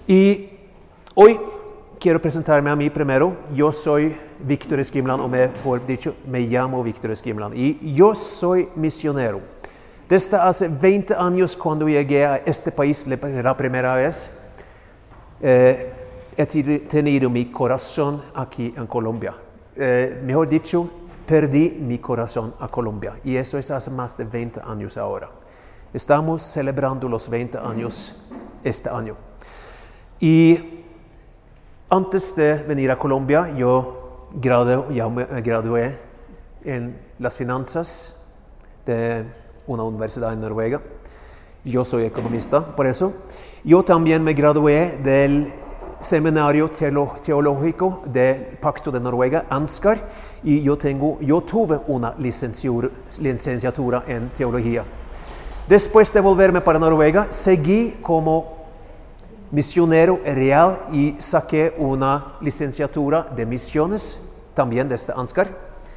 Y hoy quiero presentarme a mí primero. Yo soy Víctor Esquimland, o mejor dicho, me llamo Víctor Esquimland. Y yo soy misionero. Desde hace 20 años, cuando llegué a este país la primera vez, he tenido mi corazón aquí en Colombia. Mejor dicho, perdí mi corazón a Colombia. Y eso es hace más de 20 años ahora. Estamos celebrando los 20 años este año. Y antes de venir a Colombia, yo me gradué en las finanzas de una universidad en Noruega. Yo soy economista, por eso. Yo también me gradué del seminario teológico del Pacto de Noruega, Ansgar, y yo tuve una licenciatura en teología. Después de volverme para Noruega, seguí como misionero real y saqué una licenciatura de misiones, también desde Ansgar,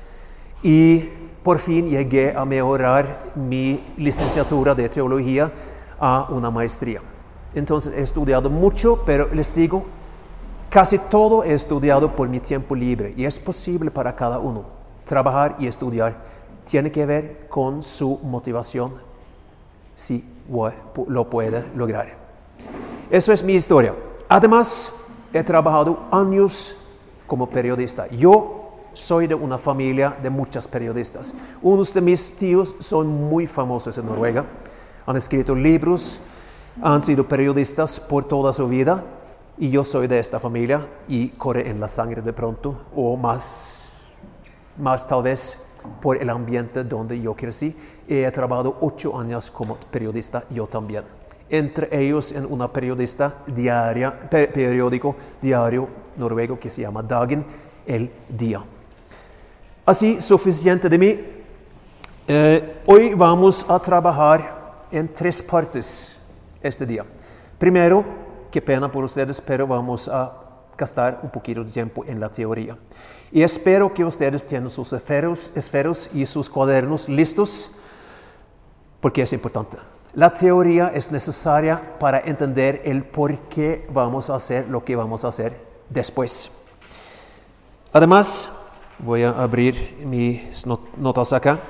y por fin llegué a mejorar mi licenciatura de teología a una maestría. Entonces he estudiado mucho, pero les digo, casi todo he estudiado por mi tiempo libre y es posible para cada uno. Trabajar y estudiar tiene que ver con su motivación, si lo puede lograr. Eso es mi historia. Además, he trabajado años como periodista. Yo soy de una familia de muchos periodistas. Unos de mis tíos son muy famosos en Noruega. Han escrito libros, han sido periodistas por toda su vida. Y yo soy de esta familia y corre en la sangre de pronto, o más tal vez por el ambiente donde yo crecí. He trabajado 8 años como periodista yo también. Entre ellos en una periódico diario noruego que se llama Dagen, El Día. Así, suficiente de mí. Hoy vamos a trabajar en 3 partes este día. Primero, qué pena por ustedes, pero vamos a gastar un poquito de tiempo en la teoría. Y espero que ustedes tengan sus esferos y sus cuadernos listos, porque es importante. La teoría es necesaria para entender el por qué vamos a hacer lo que vamos a hacer después. Además, voy a abrir mis notas acá.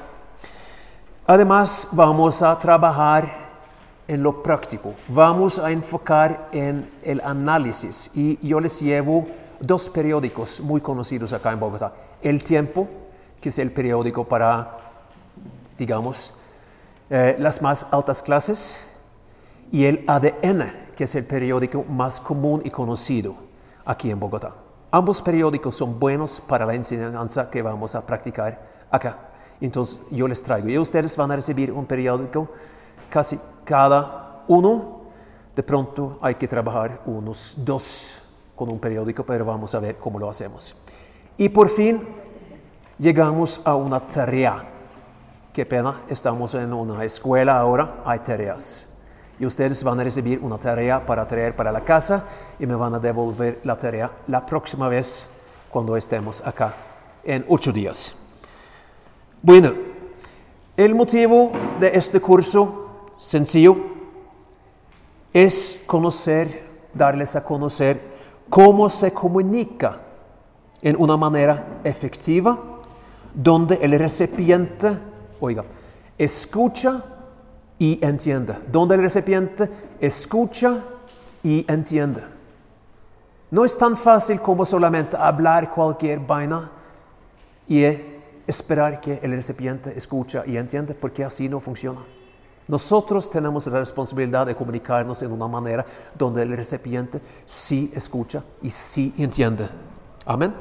Además, vamos a trabajar en lo práctico. Vamos a enfocar en el análisis. Y yo les llevo 2 periódicos muy conocidos acá en Bogotá. El Tiempo, que es el periódico para, digamos, las más altas clases, y el ADN, que es el periódico más común y conocido aquí en Bogotá. Ambos periódicos son buenos para la enseñanza que vamos a practicar acá. Entonces yo les traigo. Y ustedes van a recibir un periódico casi cada uno. De pronto hay que trabajar unos 2 con un periódico, pero vamos a ver cómo lo hacemos. Y por fin llegamos a una tarea. Qué pena, estamos en una escuela ahora, hay tareas. Y ustedes van a recibir una tarea para traer para la casa y me van a devolver la tarea la próxima vez cuando estemos acá en 8 días. Bueno, el motivo de este curso, sencillo, es darles a conocer cómo se comunica en una manera efectiva, donde el recipiente, escucha y entiende. Donde el recipiente escucha y entiende. No es tan fácil como solamente hablar cualquier vaina y esperar que el recipiente escucha y entiende, porque así no funciona. Nosotros tenemos la responsabilidad de comunicarnos en una manera donde el recipiente sí escucha y sí entiende. Amén.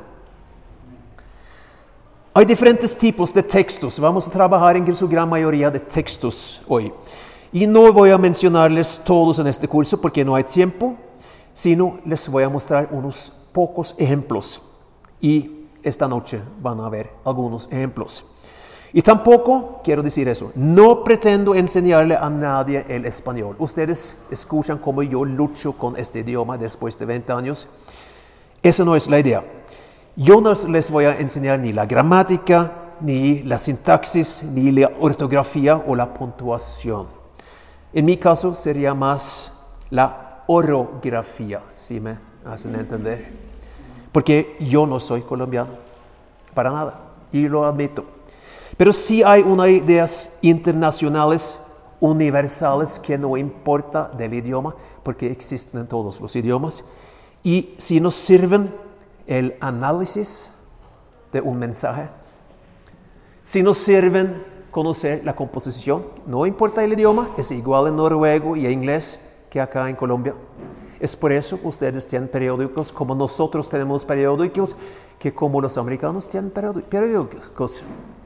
Hay diferentes tipos de textos. Vamos a trabajar en su gran mayoría de textos hoy. Y no voy a mencionarles todos en este curso porque no hay tiempo, sino les voy a mostrar unos pocos ejemplos. Y esta noche van a ver algunos ejemplos. Y tampoco quiero decir eso. No pretendo enseñarle a nadie el español. Ustedes escuchan cómo yo lucho con este idioma después de 20 años. Esa no es la idea. Yo no les voy a enseñar ni la gramática, ni la sintaxis, ni la ortografía o la puntuación. En mi caso sería más la orografía, si me hacen entender. Porque yo no soy colombiano, para nada, y lo admito. Pero sí hay unas ideas internacionales, universales, que no importa del idioma, porque existen en todos los idiomas. Y si nos sirven el análisis de un mensaje, si nos sirven conocer la composición, no importa el idioma, es igual en noruego y en inglés que acá en Colombia. Es por eso que ustedes tienen periódicos, como nosotros tenemos periódicos, que como los americanos tienen periódicos.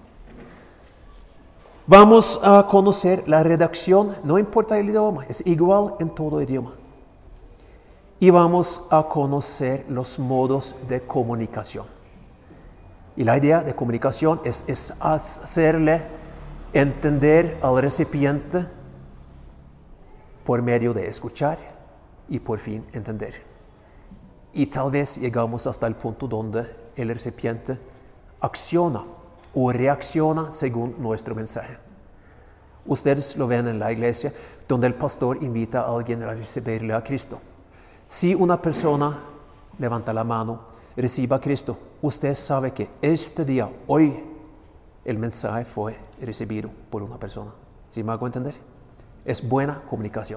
Vamos a conocer la redacción, no importa el idioma, es igual en todo idioma. Y vamos a conocer los modos de comunicación. Y la idea de comunicación es hacerle entender al recipiente por medio de escuchar y por fin entender. Y tal vez llegamos hasta el punto donde el recipiente acciona o reacciona según nuestro mensaje. Ustedes lo ven en la iglesia, donde el pastor invita a alguien a recibirle a Cristo. Si una persona levanta la mano, reciba a Cristo, usted sabe que este día, hoy, el mensaje fue recibido por una persona. ¿Sí me hago entender? Es buena comunicación.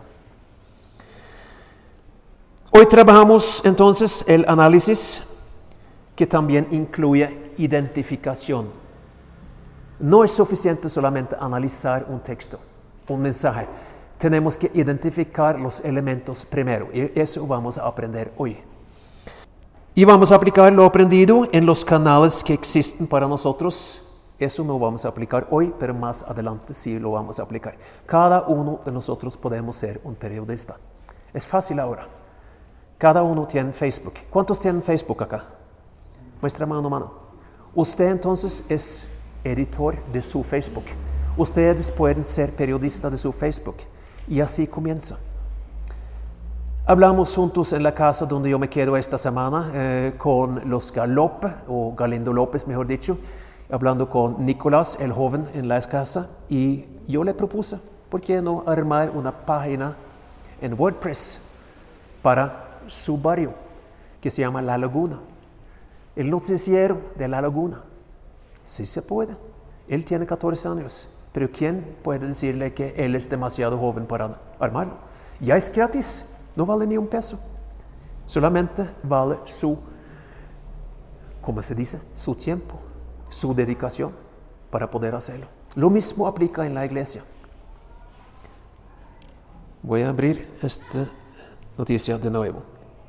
Hoy trabajamos entonces el análisis, que también incluye identificación. No es suficiente solamente analizar un texto, un mensaje. Tenemos que identificar los elementos primero, y eso vamos a aprender hoy. Y vamos a aplicar lo aprendido en los canales que existen para nosotros. Eso no vamos a aplicar hoy, pero más adelante sí lo vamos a aplicar. Cada uno de nosotros podemos ser un periodista. Es fácil ahora. Cada uno tiene Facebook. ¿Cuántos tienen Facebook acá? Muestra mano. Usted entonces es editor de su Facebook. Ustedes pueden ser periodistas de su Facebook. Y así comienza. Hablamos juntos en la casa donde yo me quedo esta semana con los Galindo López, mejor dicho, hablando con Nicolás, el joven, en la casa, y yo le propuse, ¿por qué no armar una página en WordPress para su barrio, que se llama La Laguna? El noticiero de La Laguna. Sí se puede. Él tiene 14 años, pero ¿quién puede decirle que él es demasiado joven para armarlo? Ya es gratis. No vale ni un peso. Solamente vale su tiempo, su dedicación para poder hacerlo. Lo mismo aplica en la iglesia. Voy a abrir esta noticia de nuevo.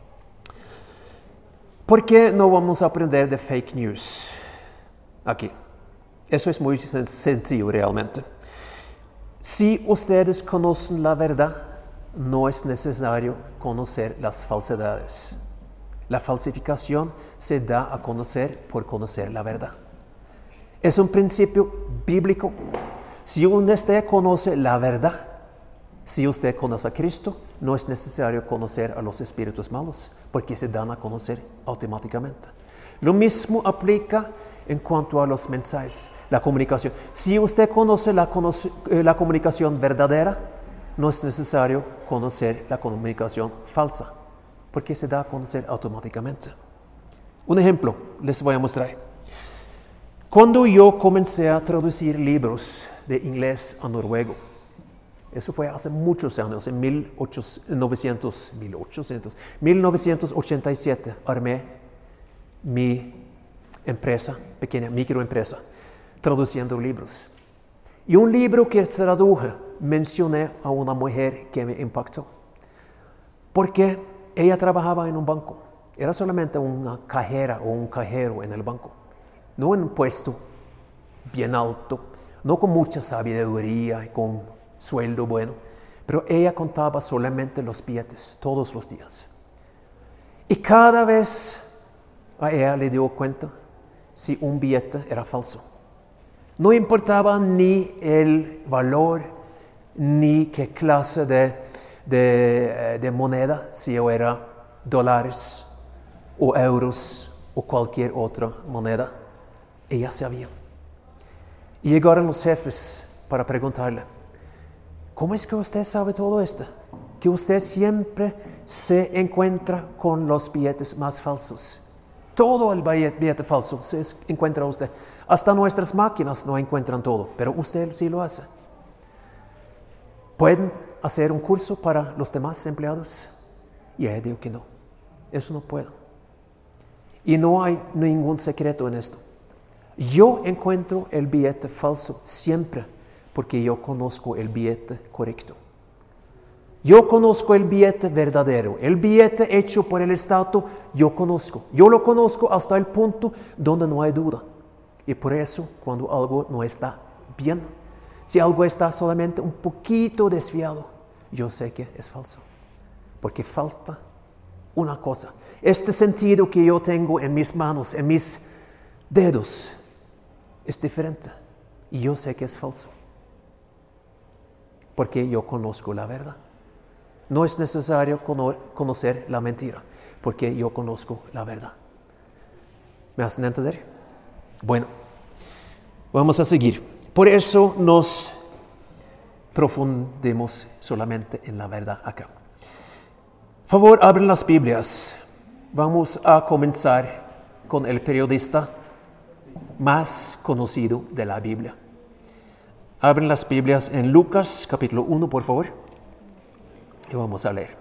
¿Por qué no vamos a aprender de fake news aquí? Eso es muy sencillo realmente. Si ustedes conocen la verdad, no es necesario conocer las falsedades. La falsificación se da a conocer por conocer la verdad. Es un principio bíblico. Si usted conoce la verdad, si usted conoce a Cristo, no es necesario conocer a los espíritus malos, porque se dan a conocer automáticamente. Lo mismo aplica en cuanto a los mensajes, la comunicación. Si usted conoce la comunicación verdadera, no es necesario conocer la comunicación falsa, porque se da a conocer automáticamente. Un ejemplo les voy a mostrar. Cuando yo comencé a traducir libros de inglés a noruego, eso fue hace muchos años, en 1987, armé mi empresa, pequeña microempresa, traduciendo libros. Y un libro que traduje, mencioné a una mujer que me impactó, porque ella trabajaba en un banco. Era solamente una cajera o un cajero en el banco, no en un puesto bien alto, no con mucha sabiduría y con sueldo bueno, pero ella contaba solamente los billetes todos los días. Y cada vez a ella le dio cuenta si un billete era falso. No importaba ni el valor, ni qué clase de moneda, si era dólares o euros o cualquier otra moneda. Ella sabía. Y llegaron los jefes para preguntarle, ¿cómo es que usted sabe todo esto? que usted siempre se encuentra con los billetes más falsos. Todo el billete falso se encuentra usted. Hasta nuestras máquinas no encuentran todo, pero usted sí lo hace. ¿Pueden hacer un curso para los demás empleados? Y ella dijo que no. Eso no puedo. Y no hay ningún secreto en esto. Yo encuentro el billete falso siempre porque yo conozco el billete correcto. Yo conozco el billete verdadero, el billete hecho por el Estado, yo conozco. Yo lo conozco hasta el punto donde no hay duda. Y por eso, cuando algo no está bien, si algo está solamente un poquito desviado, yo sé que es falso. Porque falta una cosa. Este sentido que yo tengo en mis manos, en mis dedos, es diferente. Y yo sé que es falso. Porque yo conozco la verdad. No es necesario conocer la mentira, porque yo conozco la verdad. ¿Me hacen entender? Bueno, vamos a seguir. Por eso nos profundimos solamente en la verdad acá. Por favor, abren las Biblias. Vamos a comenzar con el periodista más conocido de la Biblia. Abren las Biblias en Lucas capítulo 1, por favor. Y vamos a leer.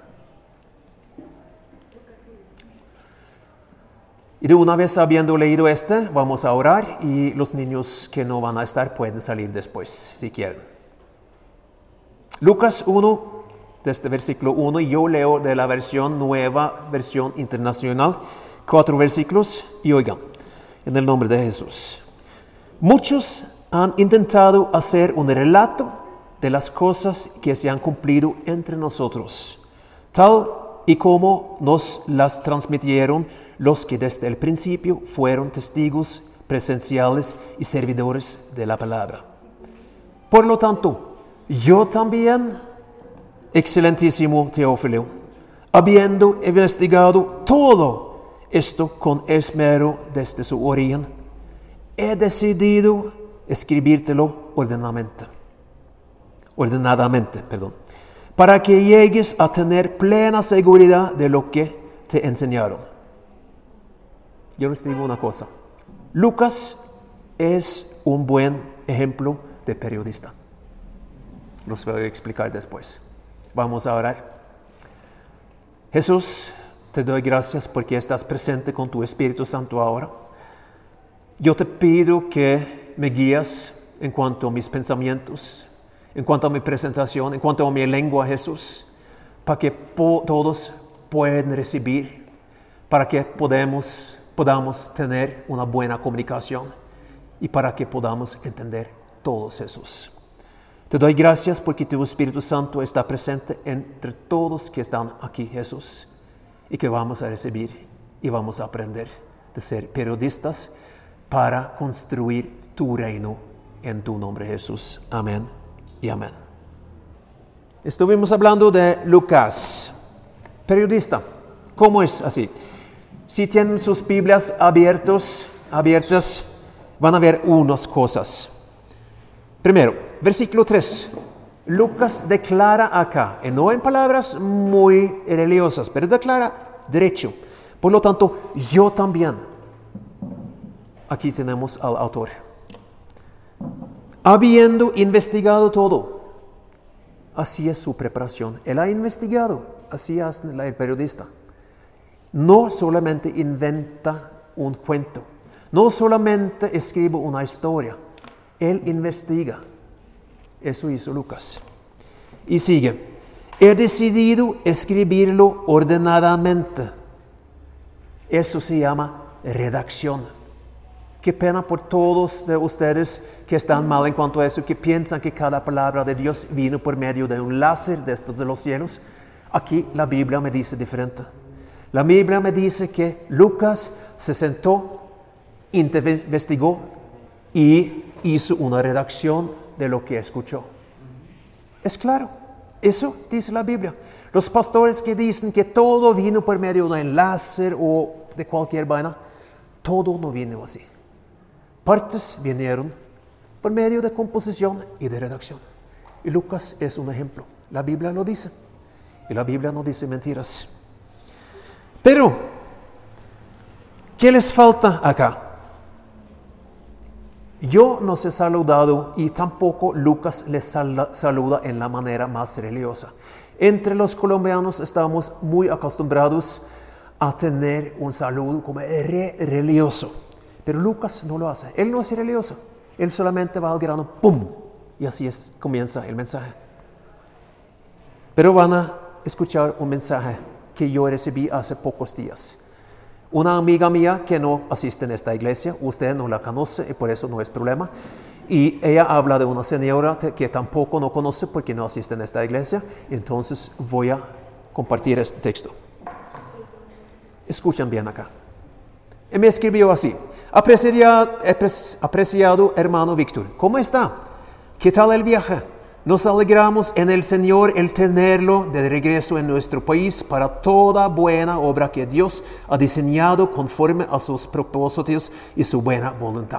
Y de una vez habiendo leído vamos a orar y los niños que no van a estar pueden salir después, si quieren. Lucas 1, desde versículo 1, yo leo de la nueva versión internacional, 4 versículos, y oigan, en el nombre de Jesús. Muchos han intentado hacer un relato de las cosas que se han cumplido entre nosotros, tal y como nos las transmitieron los que desde el principio fueron testigos presenciales y servidores de la palabra. Por lo tanto, yo también, excelentísimo Teófilo, habiendo investigado todo esto con esmero desde su origen, he decidido escribírtelo ordenadamente, para que llegues a tener plena seguridad de lo que te enseñaron. Yo les digo una cosa, Lucas es un buen ejemplo de periodista. Los voy a explicar después. Vamos a orar. Jesús, te doy gracias porque estás presente con tu Espíritu Santo ahora. Yo te pido que me guías en cuanto a mis pensamientos, en cuanto a mi presentación, en cuanto a mi lengua, Jesús, para que todos puedan recibir, para que podamos tener una buena comunicación y para que podamos entender todos, Jesús. Te doy gracias porque tu Espíritu Santo está presente entre todos que están aquí, Jesús, y que vamos a recibir y vamos a aprender de ser periodistas para construir tu reino en tu nombre, Jesús. Amén y amén. Estuvimos hablando de Lucas, periodista. ¿Cómo es así? Si tienen sus Biblias abiertas, van a ver unas cosas. Primero, versículo 3. Lucas declara acá, y no en palabras muy religiosas, pero declara derecho. Por lo tanto, yo también. Aquí tenemos al autor. Habiendo investigado todo, así es su preparación. Él ha investigado, así hace el periodista. No solamente inventa un cuento, no solamente escribe una historia, él investiga. Eso hizo Lucas. Y sigue, he decidido escribirlo ordenadamente. Eso se llama redacción. Qué pena por todos de ustedes que están mal en cuanto a eso, que piensan que cada palabra de Dios vino por medio de un láser desde los cielos. Aquí la Biblia me dice diferente. La Biblia me dice que Lucas se sentó, investigó y hizo una redacción de lo que escuchó. Es claro, eso dice la Biblia. Los pastores que dicen que todo vino por medio de un láser o de cualquier vaina, todo no vino así. Partes vinieron por medio de composición y de redacción. Y Lucas es un ejemplo. La Biblia lo dice. Y la Biblia no dice mentiras. Pero, ¿qué les falta acá? Yo no he saludado y tampoco Lucas les saluda en la manera más religiosa. Entre los colombianos estamos muy acostumbrados a tener un saludo como religioso. Pero Lucas no lo hace. Él no es religioso. Él solamente va al grano, ¡pum! Y así comienza el mensaje. Pero van a escuchar un mensaje que yo recibí hace pocos días. Una amiga mía que no asiste en esta iglesia, usted no la conoce y por eso no es problema. Y ella habla de una señora que tampoco no conoce porque no asiste en esta iglesia. Entonces voy a compartir este texto. Escuchen bien acá. Y me escribió así: apreciado hermano Víctor, ¿cómo está? ¿Qué tal el viaje? Nos alegramos en el Señor el tenerlo de regreso en nuestro país para toda buena obra que Dios ha diseñado conforme a sus propósitos y su buena voluntad.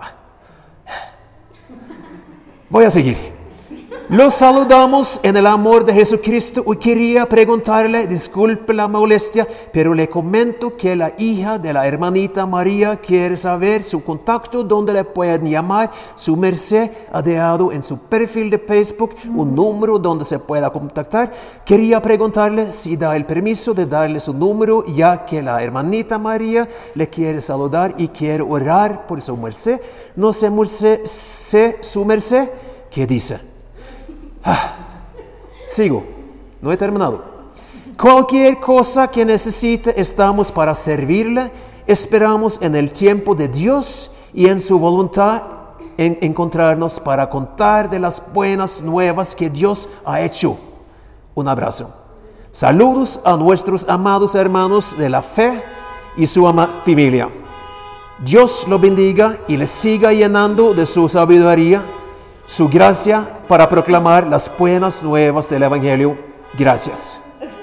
Voy a seguir. Los saludamos en el amor de Jesucristo y quería preguntarle, disculpe la molestia, pero le comento que la hija de la hermanita María quiere saber su contacto donde le pueden llamar. Su merced ha dejado en su perfil de Facebook un número donde se pueda contactar. Quería preguntarle si da el permiso de darle su número, ya que la hermanita María le quiere saludar y quiere orar por su merced. No sé su merced, ¿qué dice? Sigo, no he terminado. Cualquier cosa que necesite, estamos para servirle. Esperamos en el tiempo de Dios y en su voluntad en encontrarnos para contar de las buenas nuevas que Dios ha hecho. Un abrazo. Saludos a nuestros amados hermanos de la fe y su familia. Dios lo bendiga y le siga llenando de su sabiduría, su gracia para proclamar las buenas nuevas del Evangelio. Gracias.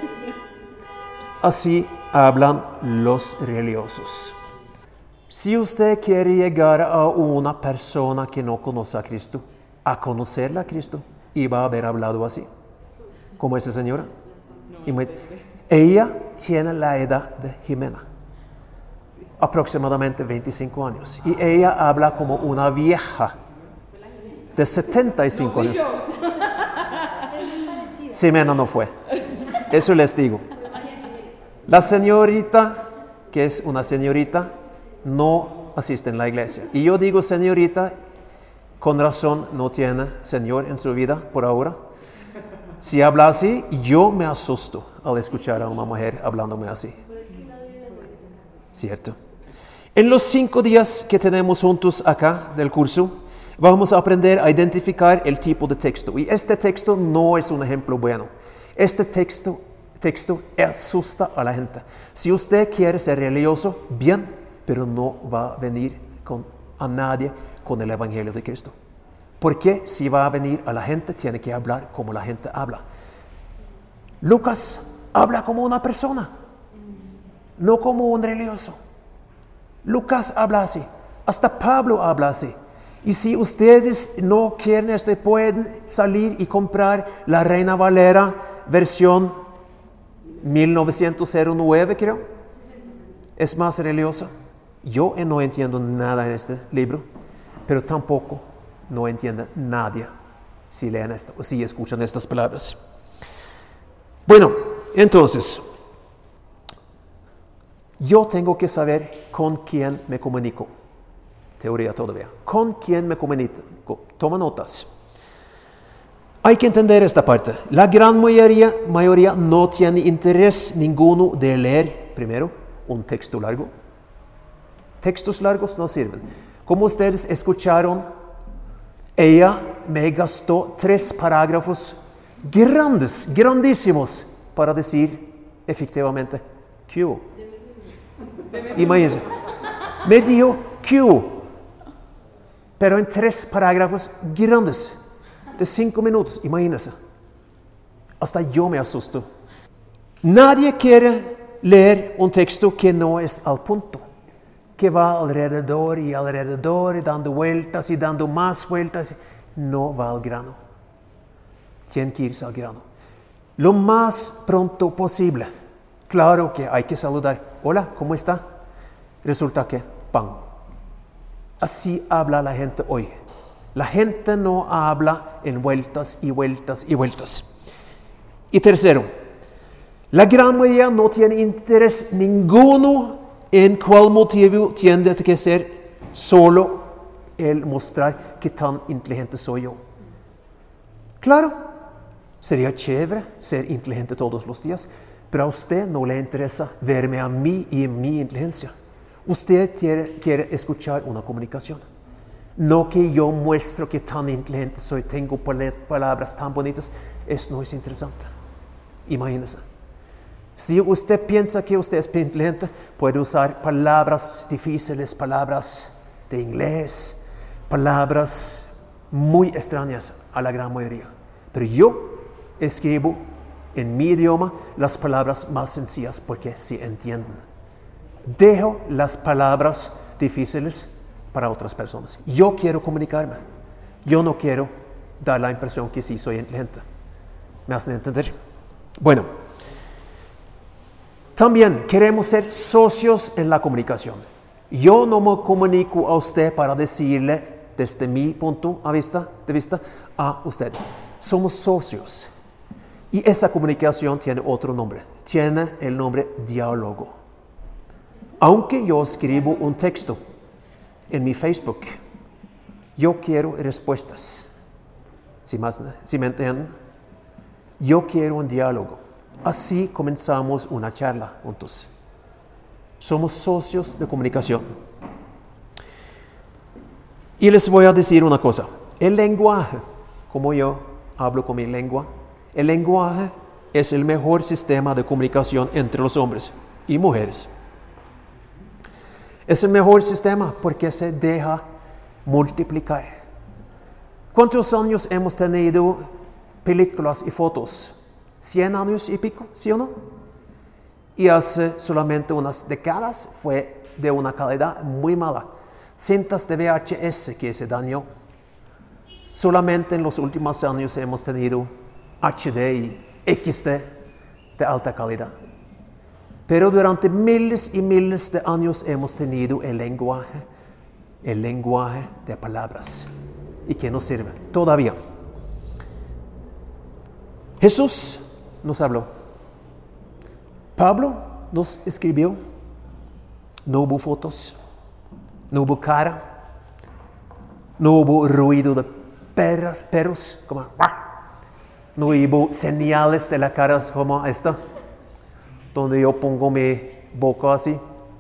Así hablan los religiosos. Si usted quiere llegar a una persona que no conoce a Cristo, a conocerla a Cristo, y va a haber hablado así, como esa señora. Ella tiene la edad de Jimena, aproximadamente 25 años, y ella habla como una vieja de 75 años. Ximena no fue. Eso les digo. La señorita, que es una señorita, no asiste en la iglesia. Y yo digo señorita, con razón no tiene Señor en su vida por ahora. Si habla así, yo me asusto al escuchar a una mujer hablándome así. ¿Cierto? En los 5 días que tenemos juntos acá del curso, vamos a aprender a identificar el tipo de texto. Y este texto no es un ejemplo bueno. Este texto asusta a la gente. Si usted quiere ser religioso, bien, pero no va a venir a nadie con el Evangelio de Cristo. Porque si va a venir a la gente, tiene que hablar como la gente habla. Lucas habla como una persona, no como un religioso. Lucas habla así. Hasta Pablo habla así. Y si ustedes no quieren pueden salir y comprar la Reina Valera versión 1909, creo. Es más religiosa. Yo no entiendo nada en este libro, pero tampoco no entiende nadie si leen esto o si escuchan estas palabras. Bueno, entonces, yo tengo que saber con quién me comunico. Teoría todavía. ¿Con quién me comunico? Toma notas. Hay que entender esta parte. La gran mayoría no tiene interés ninguno de leer, primero, un texto largo. Textos largos no sirven. Como ustedes escucharon, ella me gastó 3 parágrafos grandísimos, para decir efectivamente, ¿qué hubo? Imagínense. Me dijo, ¿qué hubo? Pero en 3 parágrafos grandes, de 5 minutos, imagínense. Hasta yo me asusto. Nadie quiere leer un texto que no es al punto, que va alrededor y dando vueltas y dando más vueltas. No va al grano. Tiene que irse al grano. lo más pronto posible. Claro que hay que saludar. Hola, ¿cómo está? Resulta que, ¡pam! Así habla la gente hoy. La gente no habla en vueltas y vueltas y vueltas. Y tercero, la gran mayoría no tiene interés ninguno en cuál motivo tiene que ser solo el mostrar qué tan inteligente soy yo. Claro, sería chévere ser inteligente todos los días, pero a usted no le interesa verme a mí y mi inteligencia. Usted quiere escuchar una comunicación. No que yo muestro que tan inteligente soy, tengo palabras tan bonitas. Eso no es interesante. Imagínese. Si usted piensa que usted es inteligente, puede usar palabras difíciles, palabras de inglés, palabras muy extrañas a la gran mayoría. Pero yo escribo en mi idioma las palabras más sencillas porque sí entienden. Dejo las palabras difíciles para otras personas. Yo quiero comunicarme. Yo no quiero dar la impresión que sí soy inteligente. ¿Me hacen entender? Bueno, también queremos ser socios en la comunicación. Yo no me comunico a usted para decirle desde mi punto de vista a usted. Somos socios. Y esa comunicación tiene otro nombre. Tiene el nombre diálogo. Aunque yo escribo un texto en mi Facebook, yo quiero respuestas. ¿Sí me entienden? Yo quiero un diálogo. Así comenzamos una charla juntos. Somos socios de comunicación. Y les voy a decir una cosa. El lenguaje, como yo hablo con mi lengua, el lenguaje es el mejor sistema de comunicación entre los hombres y mujeres. Es el mejor sistema porque se deja multiplicar. ¿Cuántos años hemos tenido películas y fotos? 100 años y pico, ¿sí o no? Y hace solamente unas décadas fue de una calidad muy mala. Cintas de VHS que se dañó. Solamente en los últimos años hemos tenido HD y XD de alta calidad. Pero durante miles y miles de años hemos tenido el lenguaje de palabras. ¿Y qué nos sirve? Todavía. Jesús nos habló. Pablo nos escribió. No hubo fotos. No hubo cara. No hubo ruido de perros como... No hubo señales de la cara como esta, donde yo pongo mi boca así.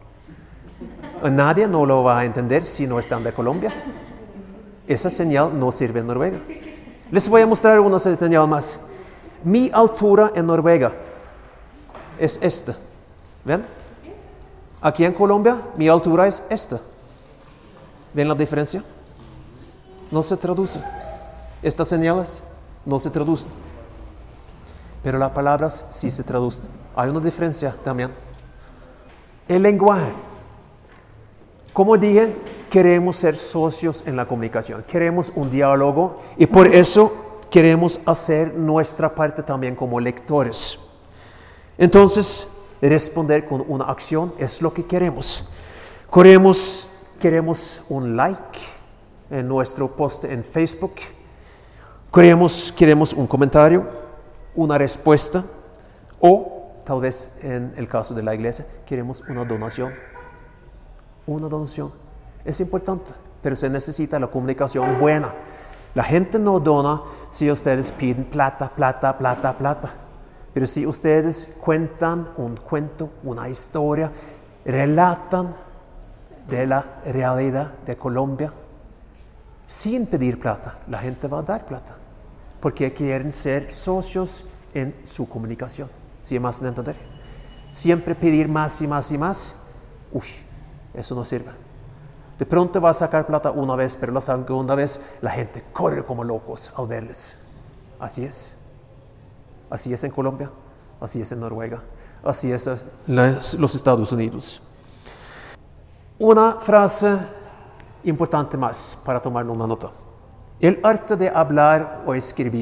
Nadie no lo va a entender si no están de Colombia. Esa señal no sirve en Noruega. Les voy a mostrar una señal más. Mi altura en Noruega es esta. ¿Ven? Aquí en Colombia, mi altura es esta. ¿Ven la diferencia? No se traduce. Estas señales no se traducen. Pero las palabras sí se traducen. Hay una diferencia también. El lenguaje. Como dije, queremos ser socios en la comunicación. Queremos un diálogo y por eso queremos hacer nuestra parte también como lectores. Entonces, responder con una acción es lo que queremos. Queremos un like en nuestro post en Facebook. Queremos un comentario, una respuesta o tal vez en el caso de la iglesia queremos una donación. Una donación es importante, pero se necesita la comunicación buena. La gente no dona si ustedes piden plata. Pero si ustedes cuentan un cuento, una historia, relatan de la realidad de Colombia, sin pedir plata, la gente va a dar plata. Porque quieren ser socios en su comunicación. ¿Sí me hacen entender? Siempre pedir más y más y más. Eso no sirve. De pronto va a sacar plata una vez, pero la segunda vez la gente corre como locos al verles. Así es. Así es en Colombia, así es en Noruega, así es en los Estados Unidos. Una frase importante más para tomar una nota. El arte de hablar o escribir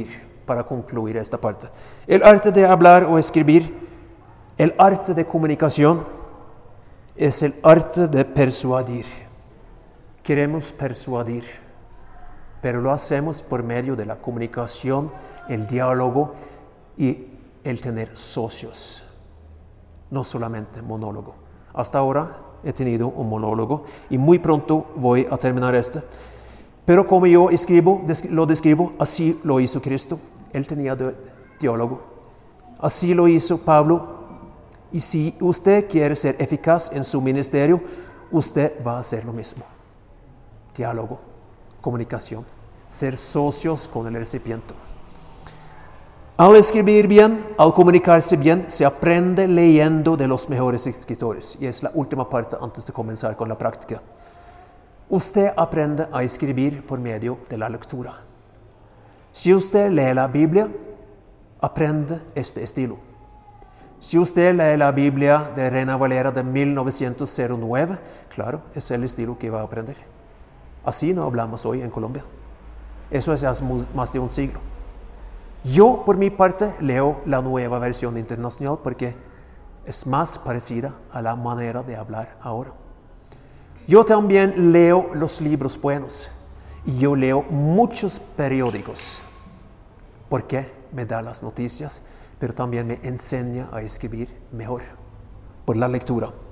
para concluir esta parte. El arte de hablar o escribir, el arte de comunicación, es el arte de persuadir. Queremos persuadir, pero lo hacemos por medio de la comunicación, el diálogo y el tener socios, no solamente monólogo. Hasta ahora he tenido un monólogo y muy pronto voy a terminar este. Pero como yo lo describo, así lo hizo Cristo. Él tenía diálogo. Así lo hizo Pablo. Y si usted quiere ser eficaz en su ministerio, usted va a hacer lo mismo. Diálogo, comunicación, ser socios con el recipiente. Al escribir bien, al comunicarse bien, se aprende leyendo de los mejores escritores. Y es la última parte antes de comenzar con la práctica. Usted aprende a escribir por medio de la lectura. Si usted lee la Biblia, aprende este estilo. Si usted lee la Biblia de Reina Valera de 1909, claro, es el estilo que va a aprender. Así no hablamos hoy en Colombia. Eso es hace más de un siglo. Yo, por mi parte, leo la nueva versión internacional porque es más parecida a la manera de hablar ahora. Yo también leo los libros buenos y yo leo muchos periódicos porque me da las noticias, pero también me enseña a escribir mejor por la lectura.